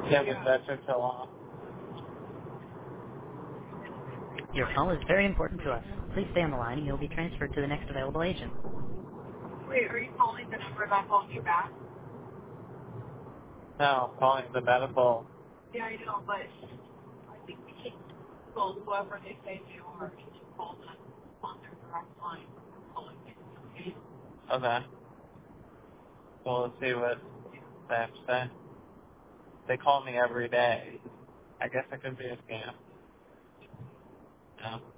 Yeah, but that took so long. Your call is very important to us. Please stay on the line and you'll be transferred to the next available agent. Wait, are you calling the number that called you back? No, calling the medical. Yeah, I know, but I think we should call whoever they say they are. We should call them on their direct line. Calling it. Okay. Well, let's see what they have to say. They call me every day. I guess it could be a scam. Yeah.